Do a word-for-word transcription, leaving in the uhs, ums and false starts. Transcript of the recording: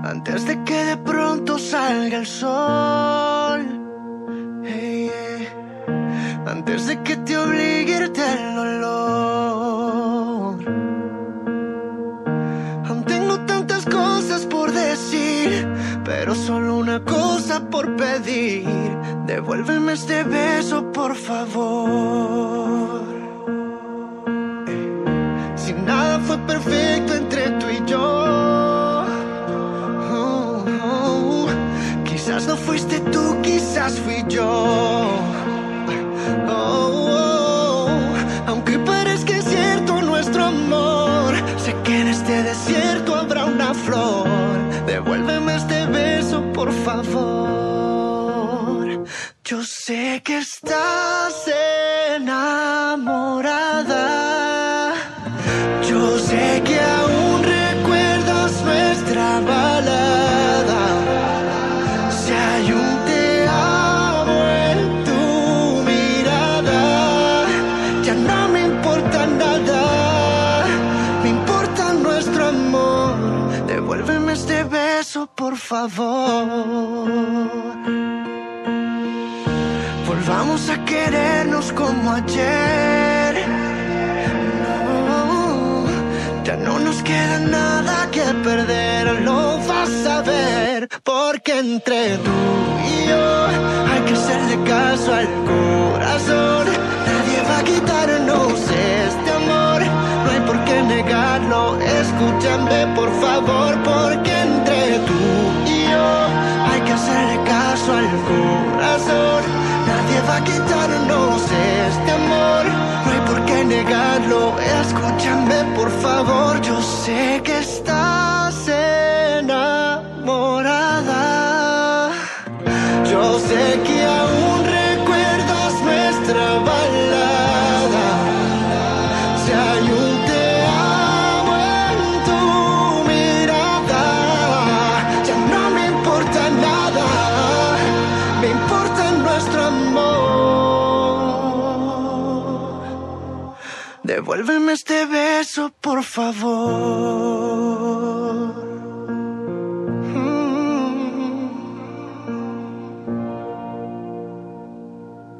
antes de que de pronto salga el sol. Hey, yeah. Antes de que te obligue a irte el olor. Aún tengo tantas cosas por decir, pero solo una cosa por pedir. Devuélveme este beso, por favor. Si nada fue perfecto entre tú y yo, oh, oh. Quizás no fuiste tú, quizás fui yo. Oh, oh. Aunque parezca cierto nuestro amor, sé que en este desierto habrá una flor. Devuélveme este beso, por favor. Yo sé que estás enamorada. Yo sé que aún recuerdas nuestra balada. Si hay un te amo en tu mirada, ya no me importa nada, me importa nuestro amor. Devuélveme este beso, por favor. Volvamos a querernos como ayer. No, ya no nos queda nada que perder, lo vas a ver. Porque entre tú y yo hay que hacerle caso al corazón. Nadie va a quitarnos este amor, no hay por qué negarlo. Escúchame, por favor, porque entre tú y yo hay que hacerle caso al corazón. Nadie va a quitarnos este amor, no hay por qué negarlo. Escúchame, por favor. Yo sé que estás enamorada. Yo sé que aún recuerdas nuestra balada. Si hay un te amo en tu mirada, ya no me importa nada, me importa nuestro amor. Devuélveme este beso, por favor.